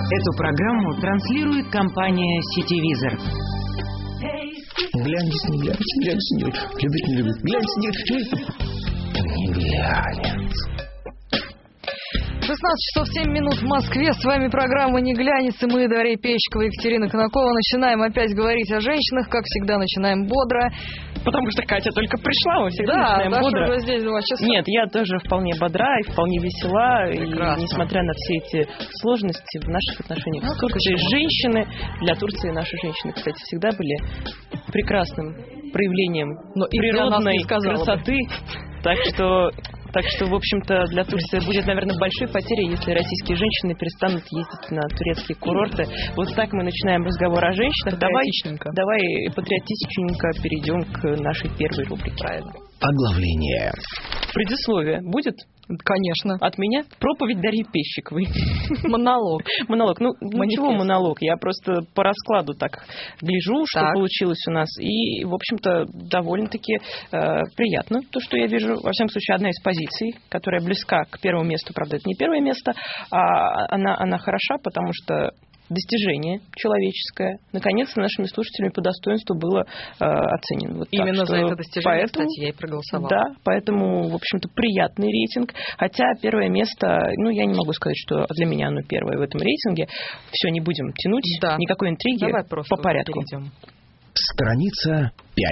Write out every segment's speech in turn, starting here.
Эту программу транслирует компания «Сетевизор». Гляньте, не любит, не любит. Гляньте, не глянет. 16 часов 7 минут в Москве. С вами программа «Не глянец», и мы, Дарья Пещикова и Екатерина Конакова, начинаем опять говорить о женщинах. Как всегда, начинаем бодро. Потому что Катя только пришла, мы всегда начинаем бодро. Уже здесь 2 часа. Нет, я тоже вполне бодра и вполне весела. Прекрасно. И несмотря на все эти сложности в наших отношениях с Турцией, женщины, для Турции наши женщины, кстати, всегда были прекрасным проявлением природной красоты. Так что, в общем-то, для Турции будет, наверное, большой потерей, если российские женщины перестанут ездить на турецкие курорты. Вот так мы начинаем разговор о женщинах. Давай патриотичненько перейдем к нашей первой рубрике. Правильно. Оглавление. Предисловие будет? Конечно. От меня проповедь Дарьи Пещиковой. Монолог. Ну, чего монолог? Я просто по раскладу так гляжу, что получилось у нас. И, в общем-то, довольно-таки приятно то, что я вижу. Во всяком случае, одна из позиций, которая близка к первому месту, правда, это не первое место, а она хороша, потому что достижение человеческое, наконец-то, нашими слушателями по достоинству было оценено. Вот именно так, за это достижение, кстати, я и проголосовала. Да, поэтому, в общем-то, приятный рейтинг. Хотя первое место, я не могу сказать, что для меня оно первое в этом рейтинге. Все, не будем тянуть, никакой интриги. Давай просто по порядку. перейдем. Страница 5.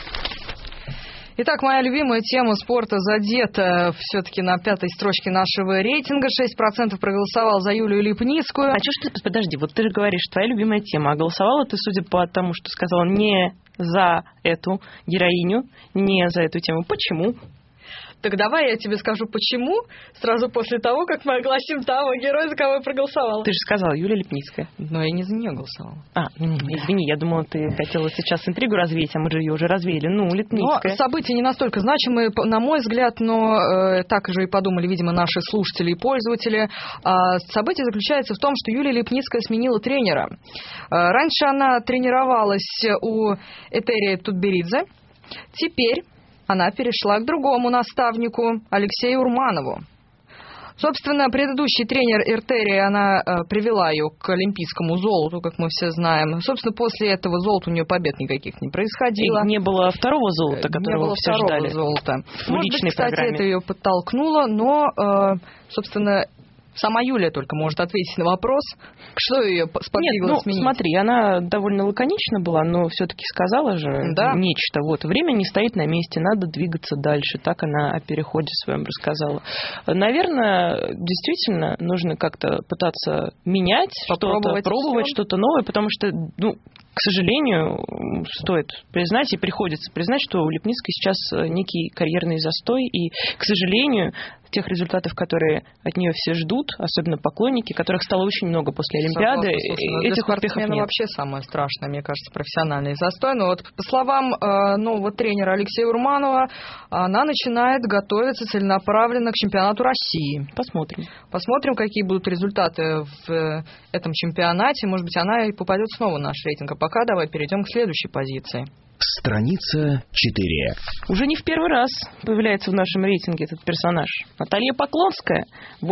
Итак, моя любимая тема спорта задета все-таки на 5-й строчке нашего рейтинга. 6% проголосовал за Юлию Липницкую. А что ж ты, подожди, вот ты же говоришь, твоя любимая тема. А голосовала ты, судя по тому, что сказала, не за эту героиню, не за эту тему. Почему? Так давай я тебе скажу, почему, сразу после того, как мы огласим того героя, за кого я проголосовала. Ты же сказала, Юлия Липницкая. Но я не за нее голосовала. Извини, я думала, ты хотела сейчас интригу развеять, а мы же ее уже развеяли. Липницкая. Но события не настолько значимые, на мой взгляд, но так же и подумали, видимо, наши слушатели и пользователи. Событие заключается в том, что Юлия Липницкая сменила тренера. Раньше она тренировалась у Этери Тутберидзе. Теперь она перешла к другому наставнику, Алексею Урманову. Собственно, предыдущий тренер Эртери, она привела ее к олимпийскому золоту, как мы все знаем. Собственно, после этого золота у нее побед никаких не происходило. И не было второго золота, которого все ждали. Не было второго золота. Может быть, кстати, программе. это ее подтолкнуло, но, собственно, сама Юлия только может ответить на вопрос, что ее сподвигло сменить. Смотри, она довольно лаконична была, но все-таки сказала же нечто. Вот, время не стоит на месте, надо двигаться дальше. Так она о переходе своем рассказала. Наверное, действительно нужно как-то пытаться менять что-то, пробовать что-то новое, потому что, к сожалению, стоит признать и приходится признать, что у Липницкой сейчас некий карьерный застой, и, к сожалению, тех результатов, которые от нее все ждут, особенно поклонники, которых стало очень много после Олимпиады, этих успехов нет. Вообще самое страшное, мне кажется, профессиональный застой. Но вот по словам нового тренера Алексея Урманова, она начинает готовиться целенаправленно к чемпионату России. Посмотрим, какие будут результаты в этом чемпионате. Может быть, она и попадет снова в наш рейтинг. А пока давай перейдем к следующей позиции. Страница 4. Уже не в первый раз появляется в нашем рейтинге этот персонаж. Наталья Поклонская.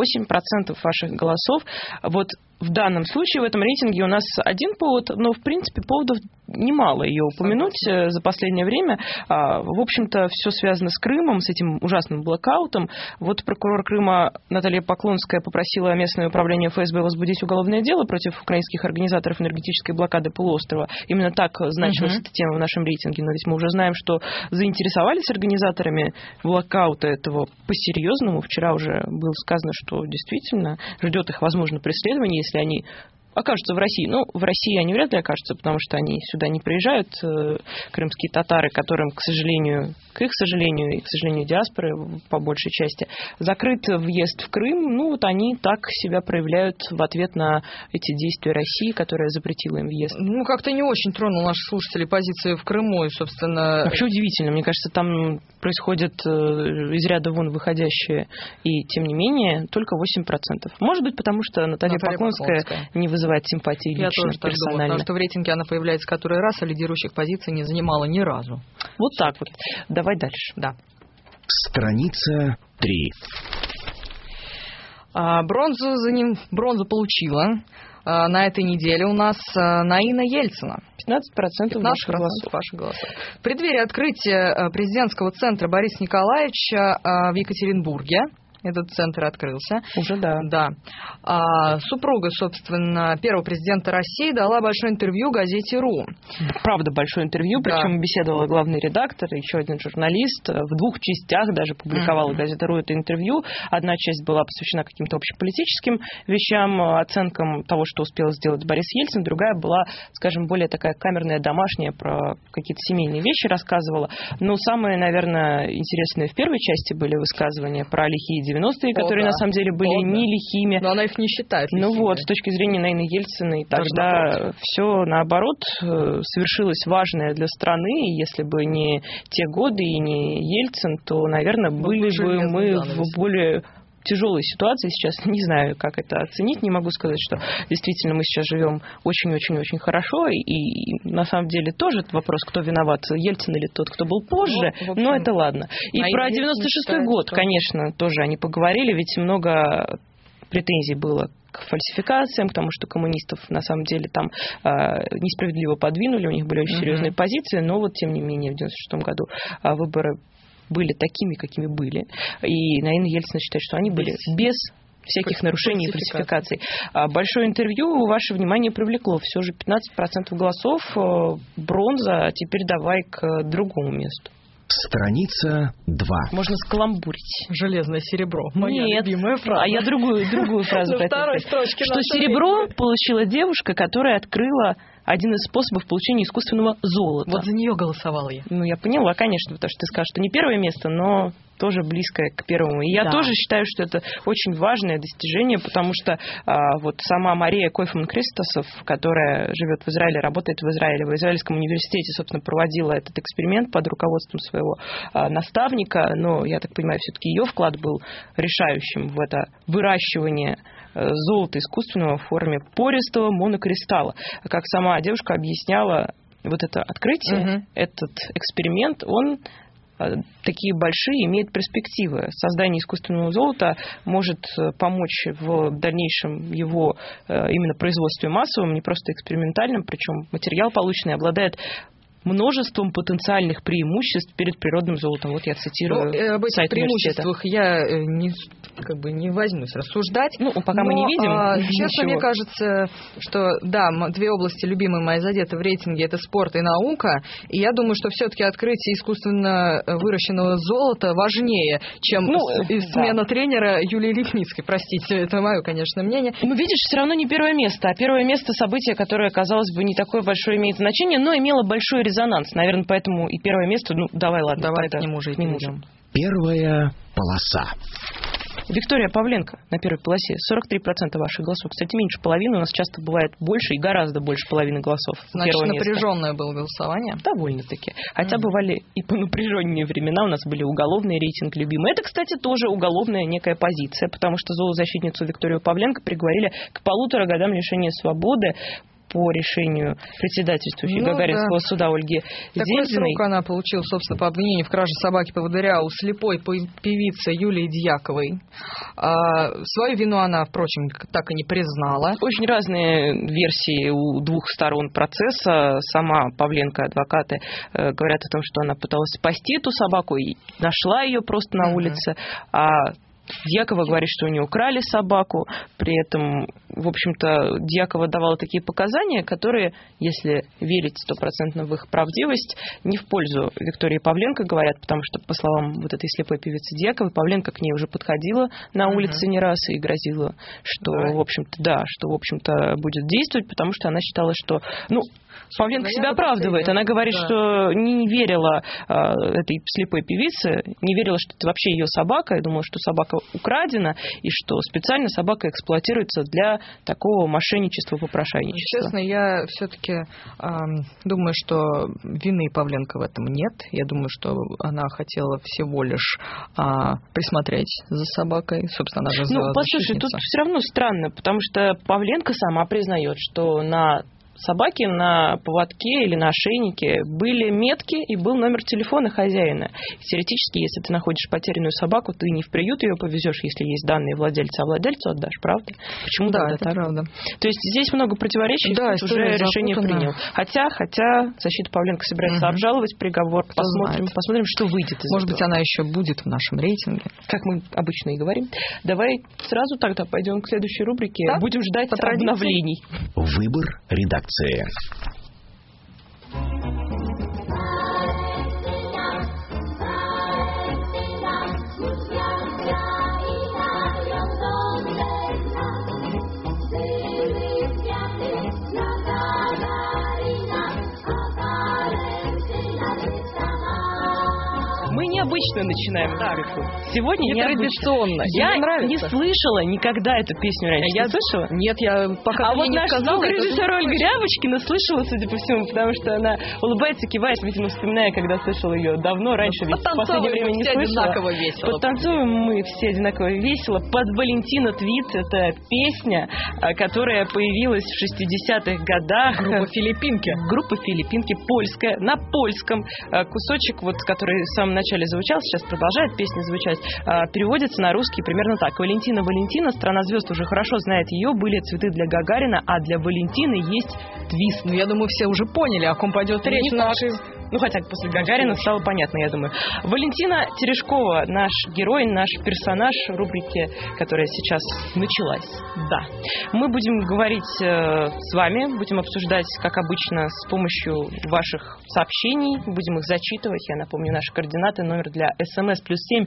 8% ваших голосов. Вот в данном случае в этом рейтинге у нас один повод, но, в принципе, поводов немало ее упомянуть за последнее время. В общем-то, все связано с Крымом, с этим ужасным блэкаутом. Вот прокурор Крыма Наталья Поклонская попросила местное управление ФСБ возбудить уголовное дело против украинских организаторов энергетической блокады полуострова. Именно так значилась эта тема в нашем рейтинге. Но ведь мы уже знаем, что заинтересовались организаторами блэкаута этого по-серьезному. Вчера уже было сказано, что действительно ждет их, возможно, преследование, если они окажутся в России. В России они вряд ли окажутся, потому что они сюда не приезжают, крымские татары, которым, к их сожалению, и к сожалению диаспоры по большей части, закрыт въезд в Крым. Они так себя проявляют в ответ на эти действия России, которая запретила им въезд. Как-то не очень тронул наших слушателей позиции в Крыму, и, собственно... Вообще удивительно. Мне кажется, там происходит из ряда вон выходящее, и, тем не менее, только 8%. Может быть, потому что Наталья Поклонская не вызывает симпатии лично, персонально. Я тоже так думаю, потому что в рейтинге она появляется который раз, а лидирующих позиций не занимала ни разу. Вот так вот. Давай дальше. Да. Страница 3. Бронзу получила на этой неделе у нас Наина Ельцина. 15% ваших голосов. В преддверии открытия президентского центра Бориса Николаевича в Екатеринбурге, этот центр открылся. Уже да. Да. Супруга, собственно, первого президента России дала большое интервью газете «РУ». Правда, большое интервью, Да. причем беседовала главный редактор, еще один журналист. В 2 частях даже публиковала газета «РУ» это интервью. Одна часть была посвящена каким-то общеполитическим вещам, оценкам того, что успел сделать Борис Ельцин. Другая была, скажем, более такая камерная, домашняя, про какие-то семейные вещи рассказывала. Но самые, наверное, интересные в первой части были высказывания про лихие 90-е, которые на самом деле были не лихими. Но она их не считает лихими. Ну вот, с точки зрения Наины Ельциной, тогда все наоборот совершилось важное для страны. И если бы не те годы и не Ельцин, то, наверное, были бы мы в более тяжелой ситуации сейчас. Не знаю, как это оценить. Не могу сказать, что действительно мы сейчас живем очень-очень-очень хорошо. И на самом деле тоже этот вопрос, кто виноват, Ельцин или тот, кто был позже. Ну, в общем, но это ладно. И про 96-й год, что... конечно, тоже они поговорили. Ведь много претензий было к фальсификациям, к тому, что коммунистов на самом деле там несправедливо подвинули, у них были очень серьезные позиции, но вот тем не менее в 96 году выборы были такими, какими были. И Наина Ельцина считает, что они были без всяких нарушений и фальсификаций. Большое интервью ваше внимание привлекло. Все же 15% голосов, бронза, а теперь давай к другому месту. Страница 2. Можно скаламбурить. Железное серебро. Моя любимая фраза. А я другую фразу хотела сказать. Что серебро получила девушка, которая открыла один из способов получения искусственного золота. Вот за нее голосовала я. Ну, я поняла, конечно, потому что ты скажешь, что не первое место, но тоже близкое к первому. И я тоже считаю, что это очень важное достижение, потому что вот сама Мария Койфман-Кристосов, которая живет в Израиле, работает в Израиле, в Израильском университете, собственно, проводила этот эксперимент под руководством своего наставника, но, я так понимаю, все-таки ее вклад был решающим в это выращивание золота искусственного в форме пористого монокристалла. Как сама девушка объясняла, вот это открытие, этот эксперимент, он такие большие, имеет перспективы. Создание искусственного золота может помочь в дальнейшем его именно производстве массовым, не просто экспериментальным, причем материал полученный обладает множеством потенциальных преимуществ перед природным золотом. Вот я цитирую об этих сайт преимуществах я не возьмусь рассуждать. Ну, пока мы не видим. Честно, мне кажется, что да, 2 области, любимые мои, задеты в рейтинге, это спорт и наука. И я думаю, что все-таки открытие искусственно выращенного золота важнее, чем смена тренера Юлии Липницкой. Простите, это мое, конечно, мнение. Ну, видишь, все равно не первое место. А первое место — событие, которое, казалось бы, не такое большое имеет значение, но имело большой резонанс. Наверное, поэтому и первое место... Ну, давай, ладно. Давай к нему же и перейдем. Первая полоса. Виктория Павленко на первой полосе. 43% ваших голосов. Кстати, меньше половины. У нас часто бывает больше и гораздо больше половины голосов. Значит, напряженное было голосование? Довольно-таки. Хотя бывали и понапряженнее времена. У нас были уголовные рейтинги любимые. Это, кстати, тоже уголовная некая позиция, потому что зоозащитницу Викторию Павленко приговорили к 1,5 годам лишения свободы по решению председательствующей Гагаринского суда Ольги Зельдиной. Такой срок она получила, собственно, по обвинению в краже собаки-поводыря у слепой певицы Юлии Дьяковой. Свою вину она, впрочем, так и не признала. Очень разные версии у 2 сторон процесса. Сама Павленко, адвокаты, говорят о том, что она пыталась спасти эту собаку и нашла ее просто на улице, а Дьякова говорит, что у нее украли собаку. При этом, в общем-то, Дьякова давала такие показания, которые, если верить 100% в их правдивость, не в пользу Виктории Павленко говорят, потому что, по словам вот этой слепой певицы Дьяковой, Павленко к ней уже подходила на улице не раз и грозила, что, в общем-то, будет действовать, потому что она считала, что, Павленко себя оправдывает. Она говорит, что не верила этой слепой певице, не верила, что это вообще ее собака, и думала, что собака украдена, и что специально собака эксплуатируется для такого мошенничества, попрошайничества. Честно, я все-таки думаю, что вины Павленко в этом нет. Я думаю, что она хотела всего лишь присмотреть за собакой. Собственно, она же послушай, тут все равно странно, потому что Павленко сама признает, что на собаки на поводке или на ошейнике были метки и был номер телефона хозяина. Теоретически, если ты находишь потерянную собаку, ты не в приют ее повезешь, если есть данные владельца, а владельцу отдашь, правда? Почему Да, тогда это так? правда. То есть здесь много противоречий, Да, суд уже решение принял. Хотя защита Павленко собирается обжаловать приговор. Посмотрим, что выйдет из Может этого. быть, она еще будет в нашем рейтинге. Как мы обычно и говорим. Давай сразу тогда пойдем к следующей рубрике. Да? Будем ждать По традиции. обновлений. Выбор редакции. Мы необычно начинаем рубрику. Сегодня Нетрадиционно. Я Мне нравится. не слышала никогда эту песню раньше. Я Ты слышала? Нет, я пока А вот не наш сказала, звукорежиссер Ольга Рябочкина слышала, судя по всему, потому что она улыбается, кивает, видимо, вспоминая, когда слышала ее давно, раньше, ведь в последнее время не все слышала. одинаково весело. Подтанцуем мы все одинаково весело под Валентина Твит. Это песня, которая появилась в 60-х годах. Группа «Филиппинки». Группа «Филиппинки», польская, на польском. Кусочек, вот, который в самом начале звучал, сейчас продолжает песня звучать, переводится на русский примерно так. Валентина, Валентина, страна звезд уже хорошо знает ее, были цветы для Гагарина, а для Валентины есть твист. Ну, я думаю, все уже поняли, о ком пойдет речь. Ну, хотя после Гагарина стало понятно, я думаю. Валентина Терешкова, наш герой, наш персонаж в рубрике, которая сейчас началась. Да. Мы будем говорить с вами, будем обсуждать, как обычно, с помощью ваших сообщений, будем их зачитывать. Я напомню, наши координаты, номер для СМС +7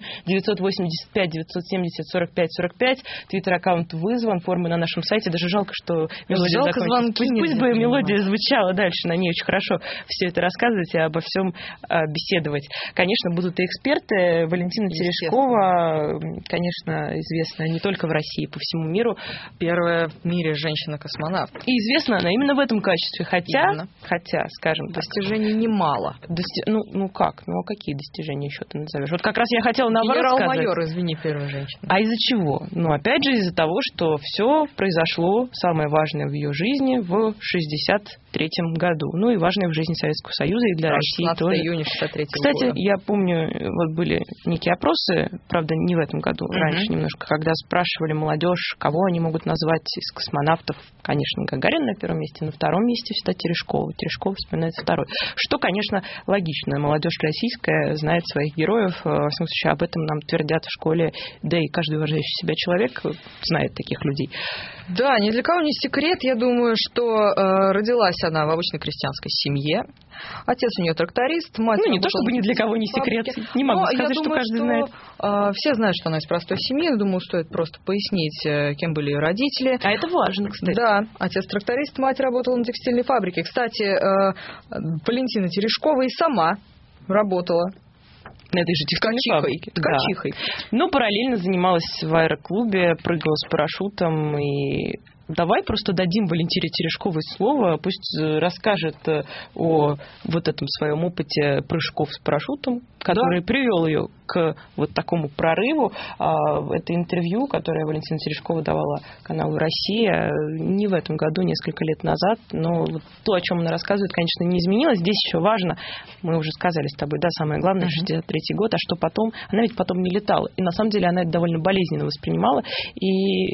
985 970 45 45. Твиттер-аккаунт вызван, формы на нашем сайте. Даже жалко, что мелодия закончилась. Пусть бы мелодия звучала дальше, на ней очень хорошо все это рассказывать и обо всем беседовать. Конечно, будут и эксперты. Валентина Терешкова, конечно, известна не только в России, по всему миру. Первая в мире женщина-космонавт. И известна она именно в этом качестве. Хотя, скажем так, достижений немало. Ну как? Ну а какие достижения еще ты назовешь? Вот как раз я хотела наоборот сказать. Генерал-майор, извини, первая женщина. А из-за чего? Ну, опять же, из-за того, что все произошло, самое важное в ее жизни, в 63-м году. Ну и важное в жизни Советского Союза и для России 16 тоже. июня 63 Кстати, года. я помню, вот были некие опросы, правда, не в этом году, раньше немножко, когда спрашивали молодежь, кого они могут назвать из космонавтов. Конечно, Гагарин на первом месте, на втором месте всегда Терешкова. Терешкова вспоминается второй. Что, конечно, логично. Молодежь российская знает своих героев. Во всяком случае, об этом нам твердят в школе. Да и каждый уважающий себя человек знает таких людей. Да, ни для кого не секрет. Я думаю, что родилась она в обычной крестьянской семье. Отец у нее тракторист, мать... Ну, не то чтобы ни для кого не секрет. Не могу сказать, что каждый знает. Все знают, что она из простой семьи. Думаю, стоит просто пояснить, кем были ее родители. А это важно, кстати. Да, отец тракторист, мать работала на текстильной фабрике. Кстати, Валентина Терешкова и сама работала на этой же текстильной фабрике. Ткачихой. Да. Но параллельно занималась в аэроклубе, прыгала с парашютом. И давай просто дадим Валентине Терешковой слово, пусть расскажет о вот этом своем опыте прыжков с парашютом, который привел ее к вот такому прорыву. Это интервью, которое Валентина Терешкова давала каналу «Россия» не в этом году, несколько лет назад, но вот то, о чем она рассказывает, конечно, не изменилось. Здесь еще важно, мы уже сказали с тобой, да, самое главное, 63-й год, а что потом? Она ведь потом не летала. И на самом деле она это довольно болезненно воспринимала, и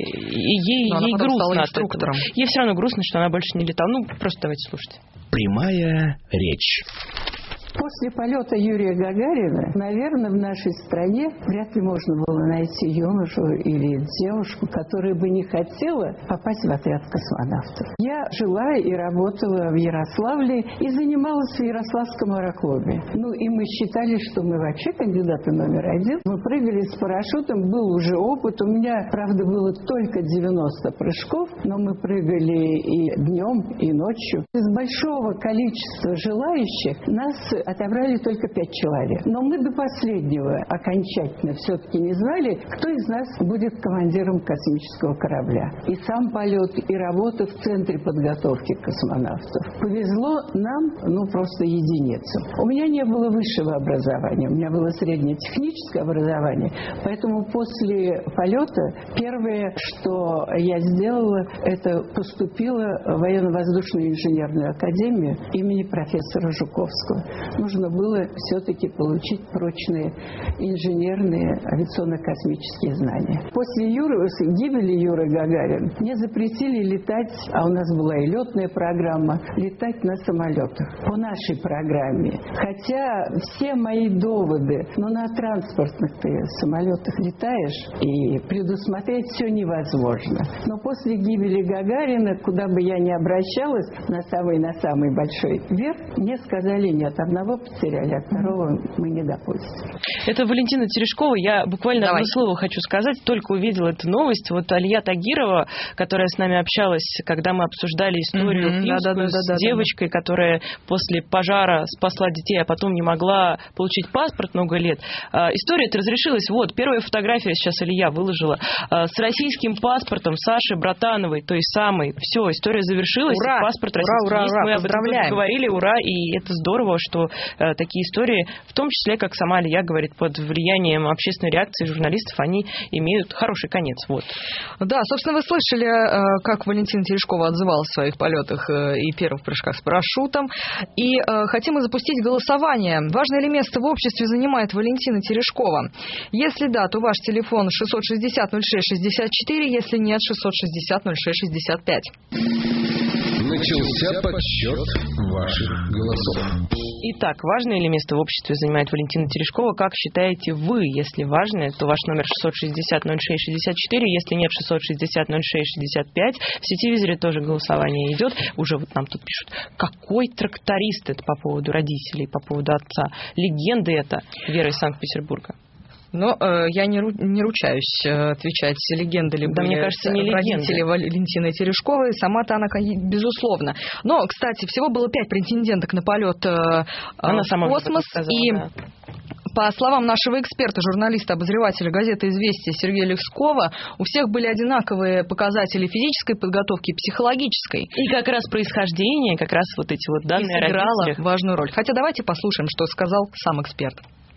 ей грустно от этого. Ей все равно грустно, что она больше не летала. Ну, просто давайте слушать. Прямая речь. После полета Юрия Гагарина, наверное, в нашей стране вряд ли можно было найти юношу или девушку, которая бы не хотела попасть в отряд космонавтов. Я жила и работала в Ярославле и занималась в Ярославском аэроклубе. Ну и мы считали, что мы вообще кандидаты номер один. Мы прыгали с парашютом, был уже опыт. У меня, правда, было только 90 прыжков, но мы прыгали и днем, и ночью. Из большого количества желающих нас отобрали только 5 человек. Но мы до последнего окончательно все-таки не знали, кто из нас будет командиром космического корабля. И сам полет, и работа в центре подготовки космонавтов. Повезло нам, просто единицам. У меня не было высшего образования, у меня было среднетехническое образование, поэтому после полета первое, что я сделала, это поступила в военно-воздушную инженерную академию имени профессора Жуковского. Нужно было все-таки получить прочные инженерные авиационно-космические знания. После гибели Юры Гагарина мне запретили летать, а у нас была и летная программа, летать на самолетах по нашей программе. Хотя все мои доводы, на транспортных ты самолетах летаешь, и предусмотреть все невозможно. Но после гибели Гагарина, куда бы я ни обращалась, на самый большой верх, мне сказали нет, одного потеряли, а второго мы не допустим. Это Валентина Терешкова. Я буквально одно слово хочу сказать. Только увидела эту новость. Вот Алия Тагирова, которая с нами общалась, когда мы обсуждали историю с девочкой, которая после пожара спасла детей, а потом не могла получить паспорт много лет. История-то разрешилась. Вот, первая фотография сейчас Алия выложила. С российским паспортом Саши Братановой, той самой. Все, история завершилась. Ура! Паспорт российский есть. Мы об этом говорили. Ура! И это здорово, что такие истории, в том числе, как сама Алия говорит, под влиянием общественной реакции журналистов, они имеют хороший конец. Вот. Да, собственно, вы слышали, как Валентина Терешкова отзывалась в своих полетах и первых прыжках с парашютом. И хотим мы запустить голосование. Важное ли место в обществе занимает Валентина Терешкова? Если да, то ваш телефон 660-06-64, если нет, 660-06-65. Начался подсчет ваших голосов. Итак, важное ли место в обществе занимает Валентина Терешкова? Как считаете вы? Если важное, то ваш номер 660-06-64, если нет, 660-06-65. В сетевизоре тоже голосование идет. Уже вот нам тут пишут, какой тракторист, это по поводу родителей, по поводу отца. Легенда это, Вера из Санкт-Петербурга. Но я не ручаюсь отвечать, легенда ли были, мне кажется, не родители Валентины Терешковой. Сама-то она, безусловно. Но, кстати, всего было 5 претенденток на полет в космос. И по словам нашего эксперта, журналиста, обозревателя газеты «Известия» Сергея Лескова, у всех были одинаковые показатели физической подготовки и психологической. И как раз происхождение, как раз вот эти вот данные сыграло важную роль. Хотя давайте послушаем, что сказал сам эксперт.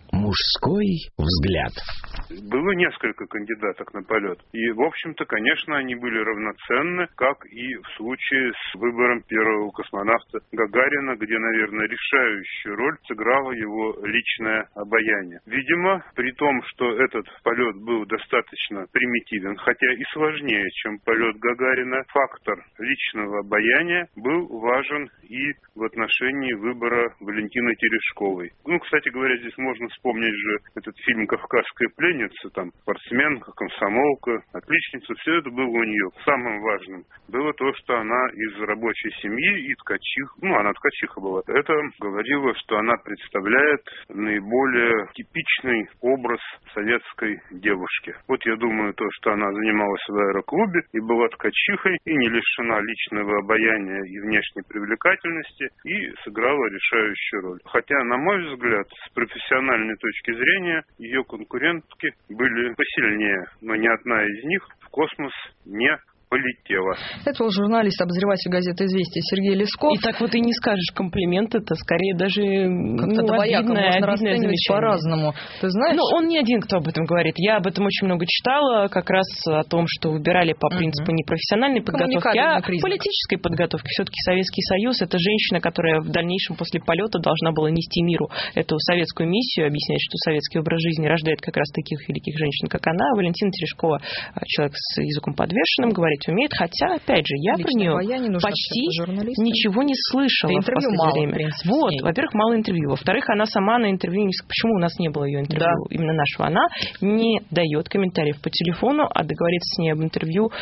Мужской взгляд. Было несколько кандидаток на полет. И, в общем-то, конечно, они были равноценны, как и в случае с выбором первого космонавта Гагарина, где, наверное, решающую роль сыграло его личное обаяние. Видимо, при том, что этот полет был достаточно примитивен, хотя и сложнее, чем полет Гагарина, фактор личного обаяния был важен и в отношении выбора Валентины Терешковой. Кстати говоря, здесь можно вспомнить же этот фильм «Кавказская пленница», там спортсменка, комсомолка, отличница, все это было у нее. Самым важным было то, что она из рабочей семьи и ткачиха, она ткачиха была. Это говорило, что она представляет наиболее типичный образ советской девушки. Вот я думаю, то, что она занималась в аэроклубе и была ткачихой, и не лишена личного обаяния и внешней привлекательности, и сыграла решающую роль. Хотя, на мой взгляд, с профессиональной точки зрения, ее конкурентки были посильнее, но ни одна из них в космос не полетела. Это был журналист, обозреватель газеты «Известия» Сергей Лесков. И так вот и не скажешь, комплимент это скорее даже как-то двояко можно расценивать по-разному. Ты знаешь? Он не один, кто об этом говорит. Я об этом очень много читала, как раз о том, что выбирали по принципу не профессиональной подготовки, а политической подготовки. Все-таки Советский Союз — это женщина, которая в дальнейшем после полета должна была нести миру эту советскую миссию, объяснять, что советский образ жизни рождает как раз таких великих женщин, как она. Валентина Терешкова, человек с языком подвешенным, говорить умеет, хотя, опять же, я про нее почти ничего не слышала в последнее время. Вот, во-первых, мало интервью. Во-вторых, она сама на интервью... Почему у нас не было ее интервью, именно нашего? Она не дает комментариев по телефону, а договориться с ней об интервью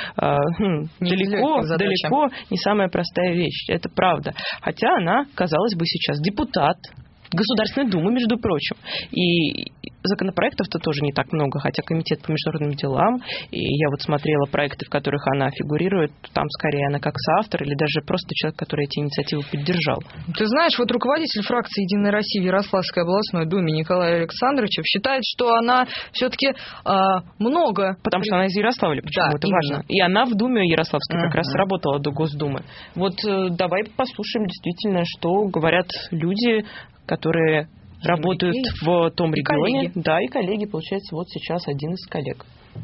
далеко не самая простая вещь. Это правда. Хотя она, казалось бы, сейчас депутат Государственной Думы, между прочим. И законопроектов-то тоже не так много, хотя комитет по международным делам, и я вот смотрела проекты, в которых она фигурирует, там скорее она как соавтор или даже просто человек, который эти инициативы поддержал. Ты знаешь, вот руководитель фракции «Единая Россия» в Ярославской областной думе Николай Александрович считает, что она все-таки много... Потому что она из Ярославля, почему это важно. И она в думе Ярославской как раз работала до Госдумы. Вот давай послушаем действительно, что говорят люди, которые работают в том регионе. Коллеги. Да, и коллеги, получается, вот сейчас один из коллег.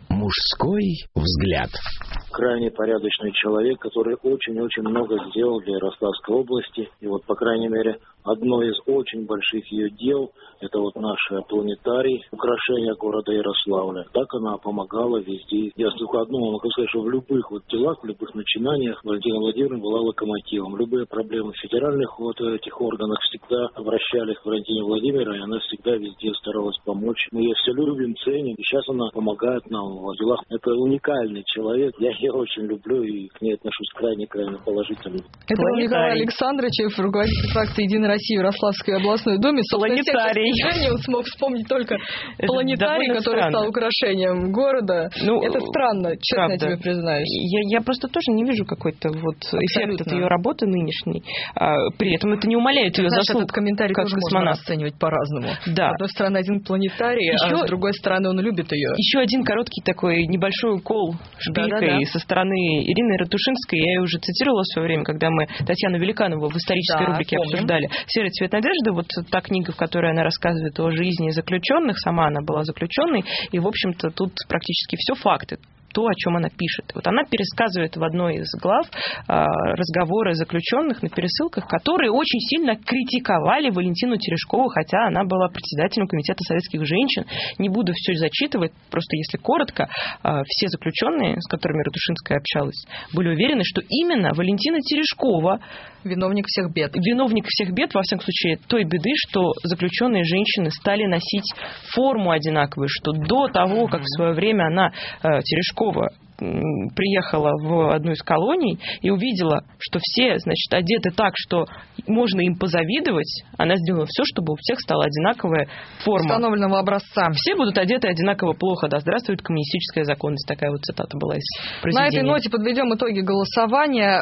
Мужской взгляд. Крайне порядочный человек, который очень-очень много сделал для Ярославской области. И вот, по крайней мере, одно из очень больших ее дел – это вот наш планетарий, украшение города Ярославля. Так она помогала везде. Я только одно могу сказать, что в любых вот делах, в любых начинаниях Валентина Владимировна была локомотивом. Любые проблемы в федеральных вот этих органах всегда обращались к Валентине Владимировне, и она всегда везде старалась помочь. Мы ее все любим, ценим, и сейчас она помогает нам в делах. Это уникальный человек. Я ее очень люблю и к ней отношусь крайне-крайне положительно. Это Николай Александрович, руководитель фракции «Единая Россия» в Ярославской областной думе. Планетарий. Он смог вспомнить только планетарий, который стал украшением города. Это странно, честно я тебе признаюсь. Я просто тоже не вижу какой-то вот эффект от ее работы нынешней. При этом это не умаляет ее заслуг. Этот комментарий как тоже можно расценивать по-разному. Да. С одной стороны, один планетарий, а с другой стороны, он любит ее. Еще один короткий такой небольшой укол шпилькой со стороны Ирины Ратушинской. Я ее уже цитировала в свое время, когда мы Татьяну Великанову в исторической рубрике обсуждали. «Серый цвет надежды», вот та книга, в которой она рассказывает о жизни заключенных, сама она была заключенной, и, в общем-то, тут практически все факты. То, о чем она пишет. Вот она пересказывает в одной из глав разговоры заключенных на пересылках, которые очень сильно критиковали Валентину Терешкову, хотя она была председателем Комитета советских женщин. Не буду все зачитывать, просто если коротко, все заключенные, с которыми Ратушинская общалась, были уверены, что именно Валентина Терешкова виновник всех бед. Виновник всех бед, во всяком случае, той беды, что заключенные женщины стали носить форму одинаковую, что до того, как в свое время она, Терешкова, приехала в одну из колоний и увидела, что все, значит, одеты так, что можно им позавидовать, она сделала все, чтобы у всех стала одинаковая форма. Установленного образца. Все будут одеты одинаково плохо, да здравствует коммунистическая законность. Такая вот цитата была из произведения. На этой ноте подведем итоги голосования.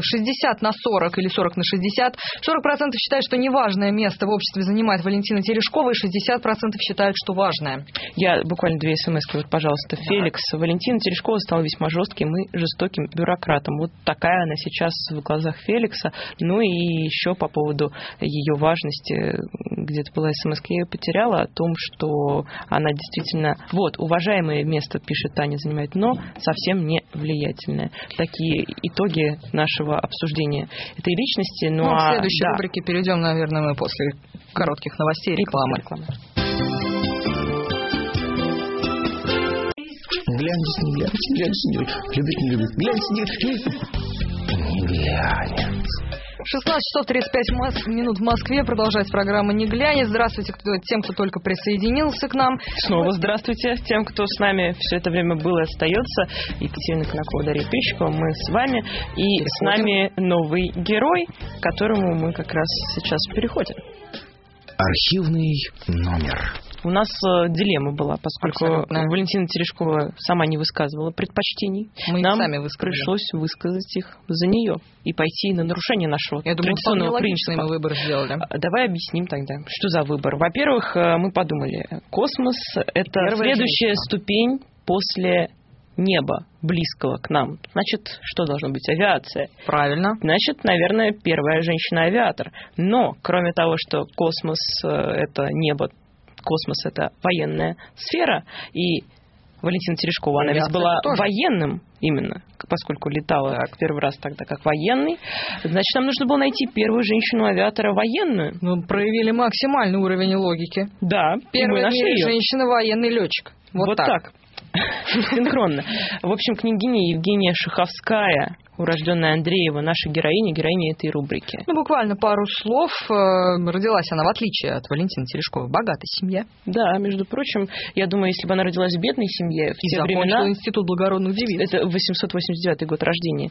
60/40 или 40/60. 40% считают, что неважное место в обществе занимает Валентина Терешкова, и 60% считают, что важное. Я буквально 2 смс-ки, вот, пожалуйста. Феликс. Валентина Терешкова стала весьма жестким и жестоким бюрократом. Вот такая она сейчас в глазах Феликса. Ну и еще по поводу ее важности, где-то была смс, я ее потеряла, о том, что она действительно, вот, уважаемое место, пишет Таня, занимает, но совсем не влиятельное. Такие итоги нашего обсуждения этой личности. Ну, в следующей рубрике перейдем, наверное, мы после коротких новостей и рекламы. Глянец, не глянец, глянец, не любит, не любит, глянец, не глянец. 16 часов 35 минут в Москве. Продолжается программа «Не глянец». Здравствуйте тем, кто только присоединился к нам. Снова здравствуйте тем, кто с нами все это время был и остается. Екатерина Конакова, Дарья Пищикова. Мы с вами. И с нами новый герой, к которому мы как раз сейчас переходим. Архивный номер. У нас дилемма была, поскольку Валентина Терешкова сама не высказывала предпочтений. Нам сами пришлось высказать их за нее и пойти на нарушение нашего традиционного принципа. Мы выбор сделали. Давай объясним тогда, что за выбор. Во-первых, мы подумали, космос — это следующая ступень после неба, близкого к нам. Значит, что должно быть? Авиация. Правильно. Значит, наверное, первая женщина-авиатор. Но, кроме того, что космос — это небо, космос — это военная сфера, и Валентина Терешкова, она ведь была военным именно, поскольку летала первый раз тогда как военный. Значит, нам нужно было найти первую женщину-авиатора военную. Ну, проявили максимальный уровень логики. Да, первая женщина-военный летчик. Вот так. Синхронно. В общем, княгиня Евгения Шаховская урожденная Андреева, наша героиня этой рубрики. Ну, буквально пару слов. Родилась она, в отличие от Валентины Терешковой, в богатой семье. Да, между прочим, я думаю, если бы она родилась в бедной семье, в те времена... Институт благородных девиц. Это 889 год рождения,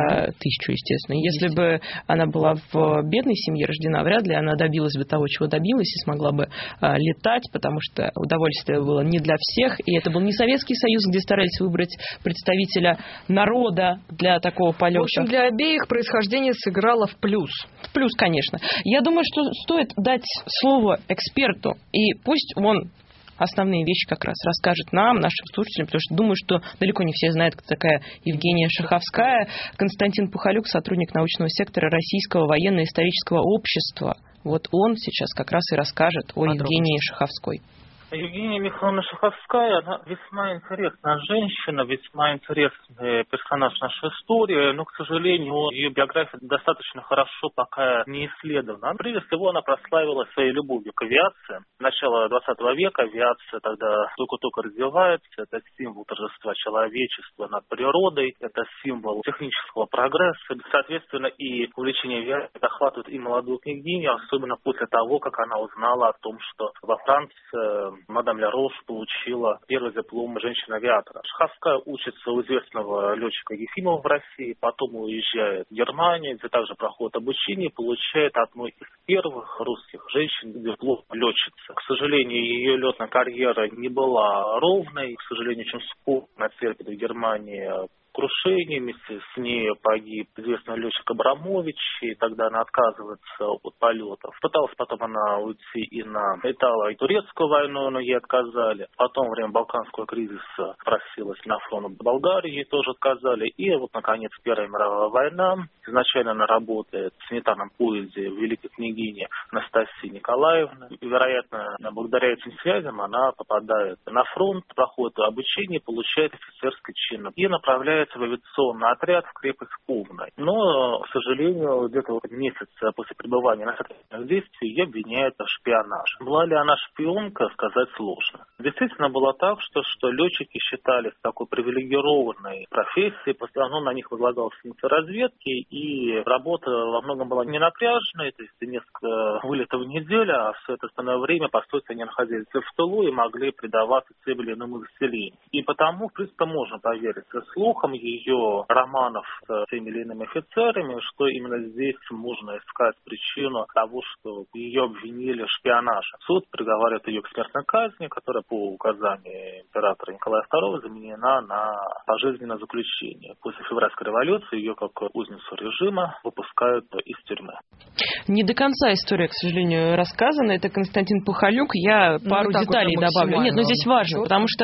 1000, естественно. Если бы она была в бедной семье рождена, вряд ли она добилась бы того, чего добилась, и смогла бы летать, потому что удовольствие было не для всех, и это был не Советский Союз, где старались выбрать представителя народа для такого полета. В общем, для обеих происхождение сыграло в плюс. В плюс, конечно. Я думаю, что стоит дать слово эксперту, и пусть он основные вещи как раз расскажет нам, нашим слушателям, потому что думаю, что далеко не все знают, кто такая Евгения Шаховская. Константин Пухалюк, сотрудник научного сектора Российского военно-исторического общества. Вот он сейчас как раз и расскажет о Евгении Шаховской. Евгения Михайловна Шаховская, она весьма интересная женщина, весьма интересный персонаж нашей истории, но, к сожалению, ее биография достаточно хорошо пока не исследована. Прежде всего, она прославилась своей любовью к авиации. Начало 20 века авиация тогда только-только развивается, это символ торжества человечества над природой, это символ технического прогресса. Соответственно, и увлечение авиацией охватывает и молодую княгиню, особенно после того, как она узнала о том, что во Франции мадам Ля-Рош получила первый диплом женщины-авиатора. Шаховская учится у известного летчика Ефимова в России, потом уезжает в Германию, где также проходит обучение, получает одной из первых русских женщин диплом летчицы. К сожалению, ее летная карьера не была ровной, к сожалению, очень скоро она терпит в Германии крушение, вместе с ней погиб известный летчик Абрамович, и тогда она отказывается от полетов. Пыталась потом она уйти и на Итало- и Турецкую войну, но ей отказали. Потом во время Балканского кризиса просилась на фронт Болгарии, ей тоже отказали. И вот, наконец, Первая мировая война. Изначально она работает в санитарном поезде в Великой княгине Анастасии Николаевны. И, вероятно, благодаря этим связям она попадает на фронт, проходит обучение, получает офицерский чин и направляется в авиационный отряд в крепость Кубной. Но, к сожалению, где-то месяц после пребывания на ответственных действий ее обвиняют в шпионаже. Была ли она шпионка, сказать сложно. Действительно было так, что летчики считались такой привилегированной профессией, в основном на них возлагалась функция разведки, и работа во многом была не напряженной, то есть несколько вылетов в неделю, а все это остальное время, по сути, они находились в тылу и могли предаваться тем или иному заселению. И потому, в принципе, можно поверить слухам ее романов с теми или иными офицерами, что именно здесь можно искать причину того, что ее обвинили в шпионаже. Суд приговаривает ее к смертной казни, которая по указанию императора Николая II заменена на пожизненное заключение. После февральской революции ее, как узницу режима, выпускают из тюрьмы. Не до конца история, к сожалению, рассказана. Это Константин Пухалюк. Я пару деталей добавлю. Нет, но здесь важно, потому что,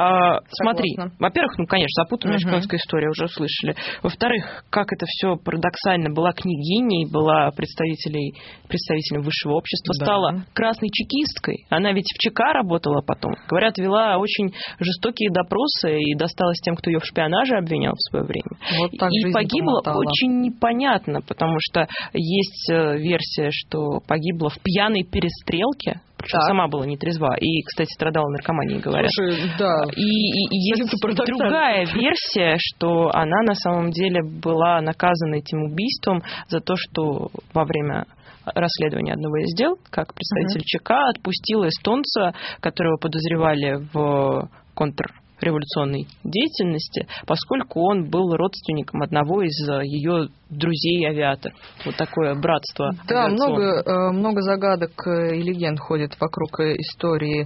смотри, во-первых, конечно, запутанная шпионская история, уже услышали. Во-вторых, как это все парадоксально. Была княгиней, была представителем высшего общества, стала красной чекисткой. Она ведь в ЧК работала потом. Говорят, вела очень жестокие допросы и досталась тем, кто ее в шпионаже обвинял в свое время. Вот так и погибла очень непонятно, потому что есть версия, что погибла в пьяной перестрелке. Причем сама была не трезва. И, кстати, страдала наркоманией, говорят. Слушай, да. И есть другая версия, что она на самом деле была наказана этим убийством за то, что во время расследования одного из дел, как представитель ЧК, отпустила эстонца, которого подозревали в контрреволюционной деятельности, поскольку он был родственником одного из ее друзей-авиаторов. Вот такое братство. Да, много загадок и легенд ходит вокруг истории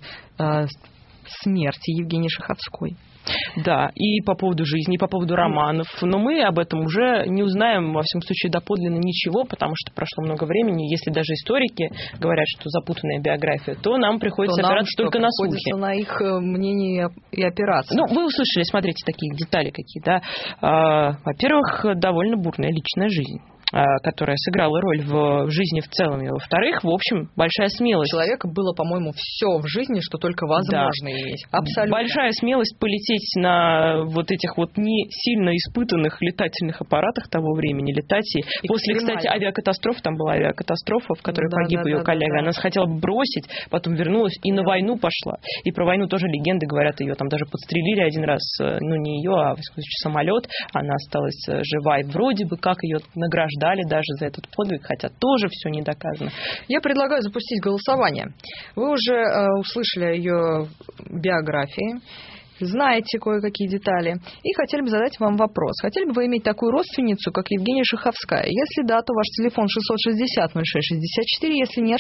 смерти Евгении Шаховской. Да, и по поводу жизни, и по поводу романов. Но мы об этом уже не узнаем, во всяком случае, доподлинно ничего, потому что прошло много времени. Если даже историки говорят, что запутанная биография, то нам приходится опираться только на слухи. На их мнение и опираться. Ну, вы услышали, смотрите, такие детали какие, да. Во-первых, довольно бурная личная жизнь. которая сыграла роль в жизни в целом. И, во-вторых, в общем, большая смелость. У человека было, по-моему, все в жизни, что только возможно иметь. Абсолютно. Большая смелость полететь на вот этих вот не сильно испытанных летательных аппаратах того времени, летать. И после, кстати, авиакатастрофы, там была авиакатастрофа, в которой погиб ее коллега. Она хотела бросить, потом вернулась и на войну пошла. И про войну тоже легенды говорят, ее там даже подстрелили один раз, ну не ее, а самолет. Она осталась жива, и вроде бы как ее награждали даже за этот подвиг, хотя тоже все не доказано. Я предлагаю запустить голосование. Вы уже услышали о ее биографии, знаете кое-какие детали, и хотели бы задать вам вопрос. Хотели бы вы иметь такую родственницу, как Евгения Шаховская? Если да, то ваш телефон 660-06-64, если нет,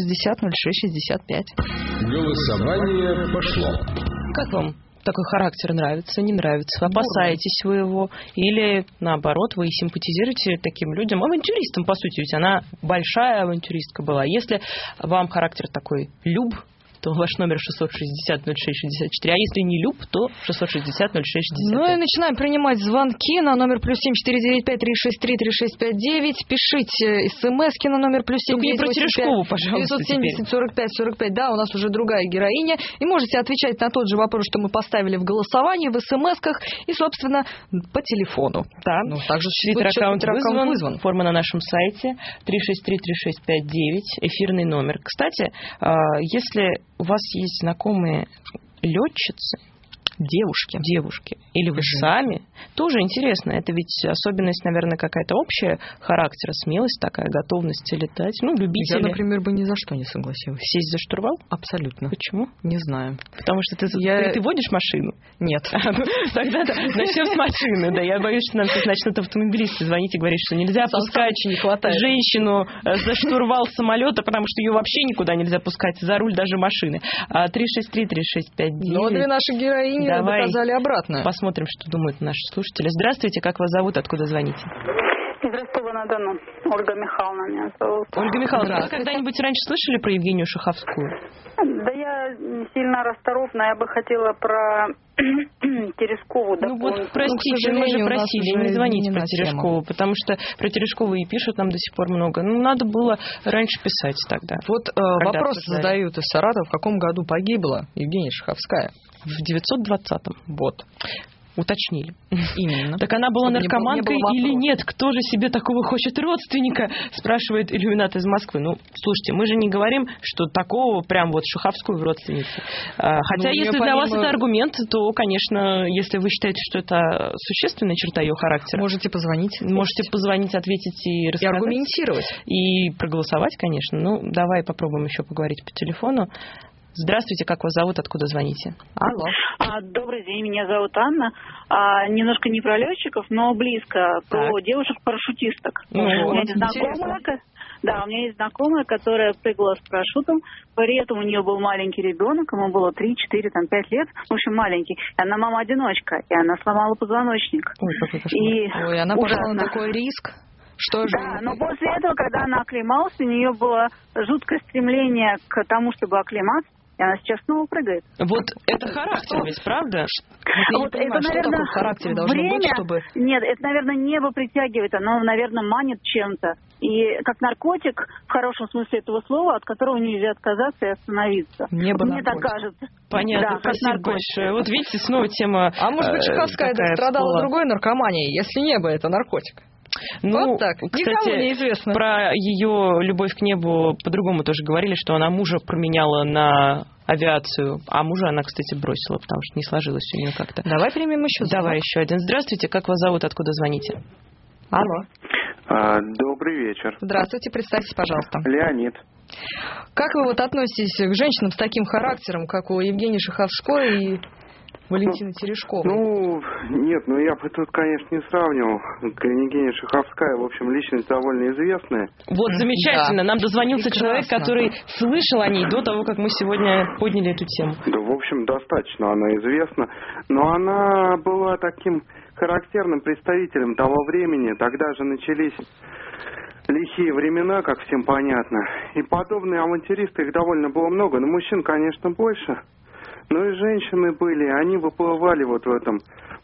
660-06-65. Голосование пошло. Как вам такой характер нравится, не нравится? Опасаетесь вы его? Или, наоборот, вы симпатизируете таким людям? Авантюристам, по сути, ведь она большая авантюристка была. Если вам характер такой люб, то ваш номер 660-06-64. А если не люб, то 660-06-65. Ну и начинаем принимать звонки на номер +7 495-363-3659. Пишите смски на номер +7 не про Терешкову, пожалуйста, 970-45-45. Да, у нас уже другая героиня. И можете отвечать на тот же вопрос, что мы поставили в голосовании, в смсках и, собственно, по телефону. Да. Ну, также Твиттер-аккаунт вызван. Форма на нашем сайте 363-3659. Эфирный номер. Кстати, если у вас есть знакомые летчицы, девушки, или вы сами, тоже интересно. Это ведь особенность, наверное, какая-то общая характера, смелость такая, готовность летать. Ну, любители. Я, например, бы ни за что не согласилась. Сесть за штурвал? Абсолютно. Почему? Не знаю. Потому что ты водишь машину? Нет. Тогда начнем с машины. Да, я боюсь, что нам сейчас начнут автомобилисты звонить и говорить, что нельзя пускать женщину за штурвал самолета, потому что ее вообще никуда нельзя пускать, за руль даже машины. 363-3659. Но для нашей героини доказали обратное. Посмотрим, что думают наши слушатели. Здравствуйте, как вас зовут, откуда звоните? Из Ростова-на-Дону. Ольга Михайловна меня зовут. Ольга Михайловна, вы когда-нибудь раньше слышали про Евгению Шаховскую? Да я не сильно расторопна, я бы хотела про Терешкову дополнить. Ну вот, простите, мы же просили не звонить про Терешкову, потому что про Терешкову и пишут нам до сих пор много. Ну, надо было раньше писать тогда. Вот вопрос задают из Саратова, в каком году погибла Евгения Шаховская? В 920-м. Вот. Уточнили. Именно. Так она была наркоманкой или нет? Кто же себе такого хочет родственника? Спрашивает иллюминат из Москвы. Ну, слушайте, мы же не говорим, что такого прям вот Шаховскую в родственнице. Хотя, если для вас это аргумент, то, конечно, если вы считаете, что это существенная черта ее характера. Можете позвонить. Можете позвонить, ответить и рассказать. И аргументировать. И проголосовать, конечно. Ну, давай попробуем еще поговорить по телефону. Здравствуйте, как вас зовут, откуда звоните? Алло. Добрый день, меня зовут Анна. Немножко не про летчиков, но близко, про девушек-парашютисток. У меня есть знакомая, которая прыгала с парашютом, при этом у нее был маленький ребенок, ему было 3, 4, 5 лет, в общем, маленький. И она мама-одиночка, и она сломала позвоночник. Ой, она пошла на такой риск. Что же? Да, но после этого, когда она оклемалась, у нее было жуткое стремление к тому, чтобы оклематься, и она сейчас снова прыгает. Вот это характер ведь, правда? Вот это, наверное, что такое в характере должно быть, чтобы... Нет, это, наверное, небо притягивает, оно, наверное, манит чем-то. И как наркотик, в хорошем смысле этого слова, от которого нельзя отказаться и остановиться. Мне так кажется. Понятно, да, спасибо большое. Вот видите, снова тема... А может быть, Шаховская страдала другой наркоманией, если небо это наркотик? Ну, вот так. Кстати, неизвестно. Про ее любовь к небу по-другому тоже говорили, что она мужа променяла на авиацию, а мужа она, кстати, бросила, потому что не сложилось у нее как-то. Давай примем еще. Давай еще один. Здравствуйте, как вас зовут, откуда звоните? Алло. Добрый вечер. Здравствуйте, представьтесь, пожалуйста. Леонид. Как вы вот относитесь к женщинам с таким характером, как у Евгении Шаховской и Валентина Терешкова? Нет, я бы тут, конечно, не сравнивал. Евгения Шаховская, в общем, личность довольно известная. Вот, замечательно. Нам дозвонился человек, который слышал о ней до того, как мы сегодня подняли эту тему. Да, в общем, достаточно она известна. Но она была таким характерным представителем того времени. Тогда же начались лихие времена, как всем понятно. И подобные авантюристы, их довольно было много. Но мужчин, конечно, больше. Ну и женщины были, они выплывали вот в этом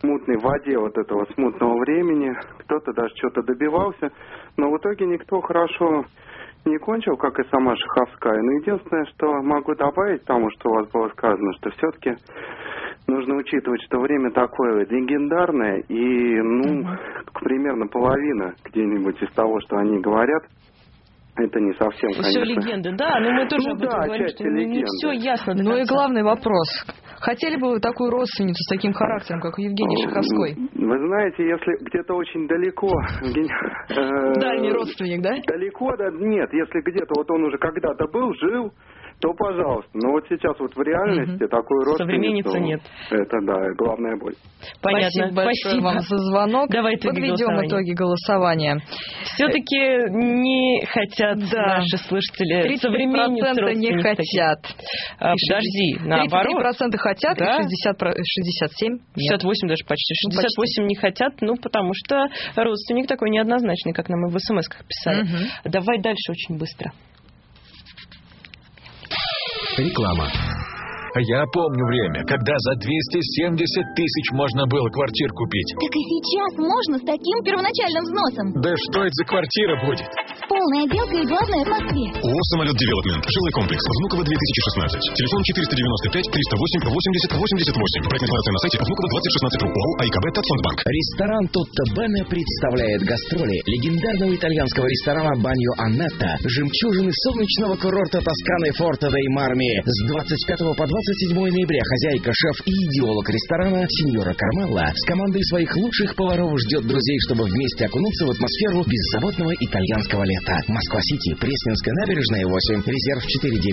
мутной воде вот этого смутного времени. Кто-то даже что-то добивался. Но в итоге никто хорошо не кончил, как и сама Шаховская. Но единственное, что могу добавить к тому, что у вас было сказано, что все-таки нужно учитывать, что время такое легендарное, и, примерно половина где-нибудь из того, что они говорят, это не совсем, конечно. Все легенды, да, но мы тоже об этом говорим, что не все ясно. Ну и главный вопрос. Хотели бы вы такую родственницу с таким характером, как у Евгении Шаховской? Вы знаете, если где-то очень далеко... Дальний родственник, да? Далеко, да, нет. Если где-то вот он уже когда-то был, жил, то пожалуйста. Но вот сейчас вот в реальности такой родственницы... Современницы нет. Это, да, главная боль. Понятно. Спасибо большое вам за звонок. Давай подведем итоги голосования. Все-таки не хотят наши слушатели современниц родственниц. Не хотят. Подожди, наоборот. 33% хотят, да? И 67% нет. 68 даже почти. 68 не хотят, потому что родственник такой неоднозначный, как нам и в смс-ках писали. Давай дальше очень быстро. Реклама. Я помню время, когда за 270 тысяч можно было квартир купить. Так и сейчас можно с таким первоначальным взносом. Да что это за квартира будет? Полная отделка и главное в Москве. ООО «Самолет Девелопмент». Жилой комплекс. Внуково 2016. Телефон 495 308 80 88. Проект информации на сайте Внуково 2016. ООО «АИКБ Татфондбанк». Ресторан «Тутто Бене» представляет гастроли легендарного итальянского ресторана «Баньо Аннетта», жемчужины солнечного курорта Тосканы Форте дей Марми. С 25 по 27 ноября хозяйка, шеф и идеолог ресторана сеньора Кармелла с командой своих лучших поваров ждет друзей, чтобы вместе окунуться в атмосферу беззаботного итальянского лета. Москва-Сити, Пресненская набережная 8, резерв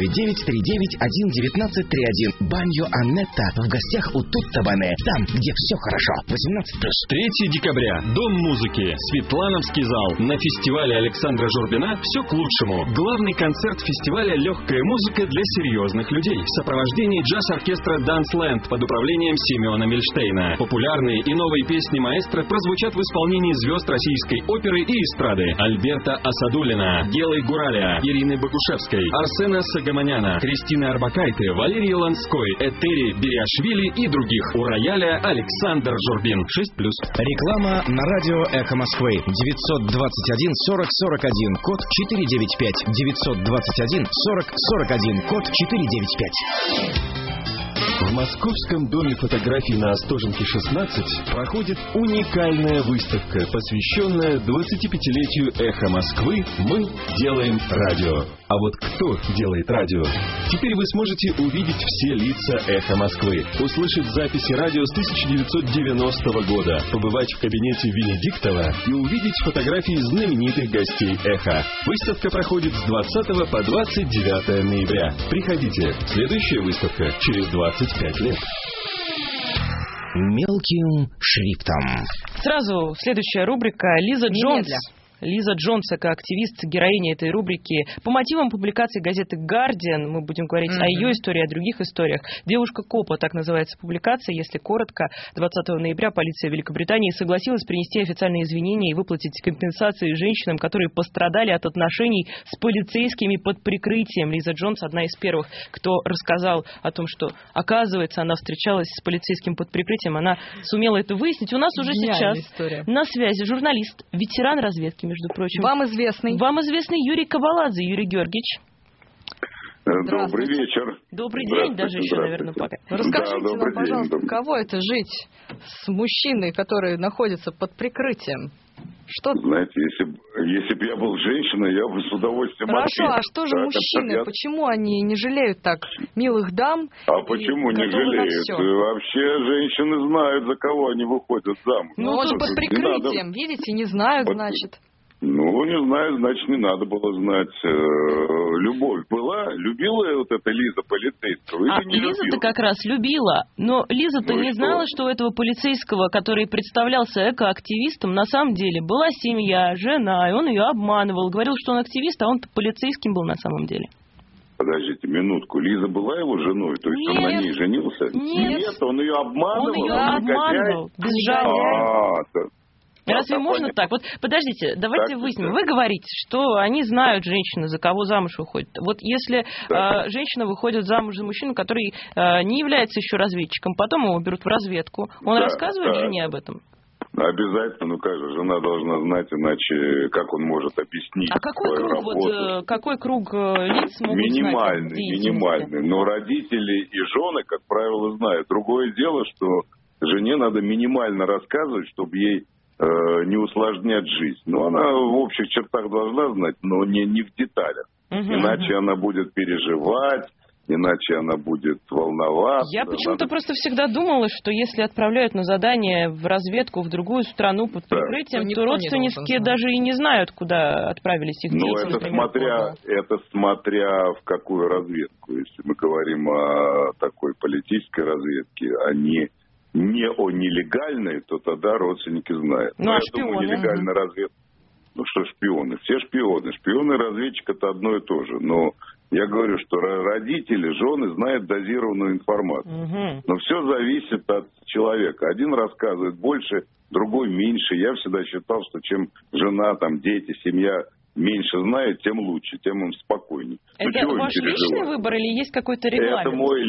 499-391-1931. Баньо Аннетта в гостях у Тутто Бене, там, где все хорошо. 18+. 3 декабря. Дом музыки. Светлановский зал. На фестивале Александра Журбина все к лучшему. Главный концерт фестиваля «Легкая музыка для серьезных людей». В сопровождении джаз-оркестра «Дансленд» под управлением Семена Мильштейна. Популярные и новые песни маэстро прозвучат в исполнении звезд российской оперы и эстрады: Альберта Асадуллина, Гелы Гураля, Ирины Богушевской, Арсена Сагаманяна, Кристины Арбакайте, Валерии Ланской, Этери Бириашвили и других. У рояля Александр Журбин. 6+. Реклама на радио «Эхо Москвы». 921 40 41, код 495. 921 40 41, код 495. В Московском доме фотографий на Остоженке 16 проходит уникальная выставка, посвященная 25-летию «Эхо Москвы. Мы делаем радио». А вот кто делает радио? Теперь вы сможете увидеть все лица «Эхо Москвы», услышать записи радио с 1990 года, побывать в кабинете Венедиктова и увидеть фотографии знаменитых гостей «Эхо». Выставка проходит с 20 по 29 ноября. Приходите. Следующая выставка через 25 лет. Мелким шрифтом. Сразу следующая рубрика. Лиза Джонс. Лиза Джонс, активист, героиня этой рубрики. По мотивам публикации газеты «Гардиан» мы будем говорить о ее истории, о других историях. «Девушка Копа», так называется публикация. Если коротко, 20 ноября полиция Великобритании согласилась принести официальные извинения и выплатить компенсации женщинам, которые пострадали от отношений с полицейскими под прикрытием. Лиза Джонс одна из первых, кто рассказал о том, что, оказывается, она встречалась с полицейским под прикрытием. Она сумела это выяснить. У нас уже сейчас на связи журналист, ветеран разведки, между прочим. Вам известный Юрий Каваладзе. Юрий Георгиевич. Добрый вечер. Добрый день даже еще, наверное, пока. Расскажите нам, пожалуйста, каково это жить с мужчиной, который находится под прикрытием? Что... Знаете, если бы я был женщиной, я бы с удовольствием... Хорошо, а что же мужчины? Почему они не жалеют так милых дам? А почему не жалеют? Вообще женщины знают, за кого они выходят замуж. Ну, он же под прикрытием, видите, не знают, значит. Ну, не знаю, значит, не надо было знать. Любовь была? Любила вот эта Лиза полицейского? Лиза-то как раз любила. Но Лиза-то не знала, что у этого полицейского, который представлялся экоактивистом, на самом деле была семья, жена, и он ее обманывал. Говорил, что он активист, а он полицейским был на самом деле. Подождите минутку. Лиза была его женой? То есть он на ней женился? Нет, он ее обманывал? Он ее обманывал. Безжалостно. Разве можно так? Вот подождите, давайте выясним. Вы говорите, что они знают женщины, за кого замуж выходят. Вот если женщина выходит замуж за мужчину, который не является еще разведчиком, потом его берут в разведку, он рассказывает жене об этом? Обязательно, ну как же, жена должна знать, иначе как он может объяснить свою работу? Какой круг лиц могут знать? Минимальный. Но родители и жены, как правило, знают. Другое дело, что жене надо минимально рассказывать, чтобы ей не усложнять жизнь. Но она в общих чертах должна знать, но не в деталях. Иначе она будет переживать, иначе она будет волноваться. Я почему-то просто всегда думала, что если отправляют на задание в разведку в другую страну под прикрытием, то родственники даже и не знают, куда отправились их дети. Ну, это смотря в какую разведку. Если мы говорим о такой политической разведке, а не о нелегальной, то тогда родственники знают. Ну, а шпионы? Думаю, нелегальная разведка. Ну что шпионы? Все шпионы. Шпионы и разведчик — это одно и то же. Но я говорю, что родители, жены знают дозированную информацию. Но все зависит от человека. Один рассказывает больше, другой меньше. Я всегда считал, что чем жена, там, дети, семья меньше знает, тем лучше, тем им спокойнее. Это ваш личный выбор или есть какой-то регламент?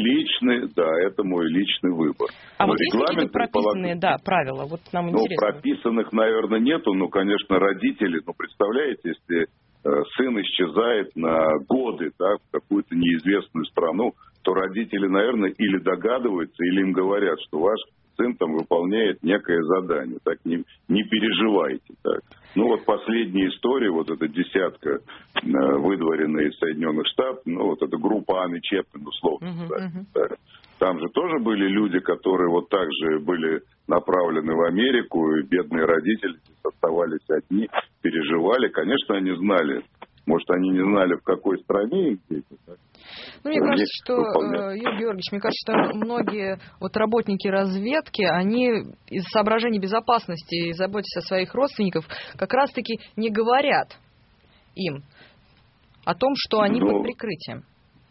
Это мой личный выбор. А вот есть какие-то прописанные, правила? Вот нам интересно. Прописанных, наверное, нету, но, конечно, родители, представляете, если сын исчезает на годы, в какую-то неизвестную страну, то родители, наверное, или догадываются, или им говорят, что ваш сын там выполняет некое задание, так не переживайте. Так. Ну вот последняя история, вот эта десятка, выдворенная из Соединенных Штатов, вот эта группа Анны Чепмен, условно. Так. Там же тоже были люди, которые вот так же были направлены в Америку, и бедные родители оставались одни, переживали. Конечно, они знали. Может, они не знали, в какой стране их дети. Мне кажется, что, Юрий Георгиевич, что многие работники разведки, они из соображений безопасности и заботясь о своих родственниках, как раз-таки не говорят им о том, что они под прикрытием.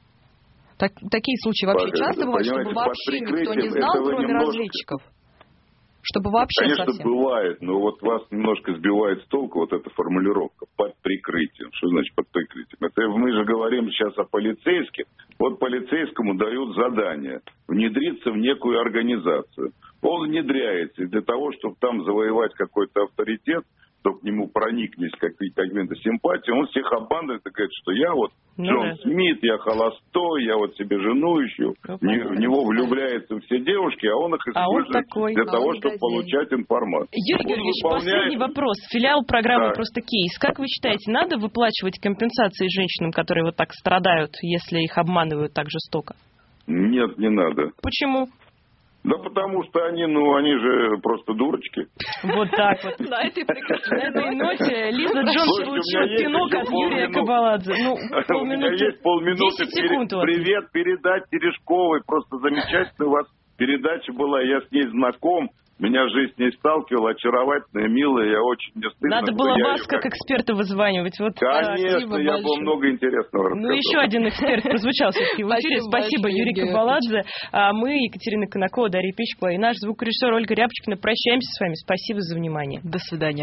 Такие случаи вообще часто бывают, чтобы вообще никто не знал, кроме разведчиков? Чтобы вообще Конечно, совсем. Бывает, но вот вас немножко сбивает с толку вот эта формулировка «под прикрытием». Что значит «под прикрытием»? Это мы же говорим сейчас о полицейских. Вот полицейскому дают задание внедриться в некую организацию. Он внедряется, и для того, чтобы там завоевать какой-то авторитет, чтобы к нему прониклись какие-то симпатии, он всех обманывает и говорит, что я Джон Смит, я холостой, я себе жену ищу. В него влюбляются все девушки, а он их использует для того, чтобы получать информацию. Юрий Георгиевич, последний вопрос. Филиал программы «Просто кейс». Как вы считаете, надо выплачивать компенсации женщинам, которые вот так страдают, если их обманывают так жестоко? Нет, не надо. Почему? Да потому что они же просто дурочки. Вот так вот. На этой прекрасной ноте Лиза Джонс получила пинок от Юрия Кабаладзе. У меня есть полминуты. 10 секунд. Привет передать Терешковой. Просто замечательная у вас передача была. Я с ней знаком. Меня жизнь с ней сталкивала, очаровательная, милая, я очень не стыдно. Надо было вас как эксперта вызванивать. Конечно, я был много интересного рассказал. Еще один эксперт прозвучал все-таки в эфире. Спасибо, Юрий Кабаладзе. Мы, Екатерина Конакова, Дарья Пичкова и наш звукорежиссер Ольга Рябчикина прощаемся с вами. Спасибо за внимание. До свидания.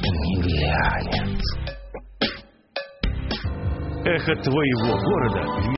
Эхо твоего города.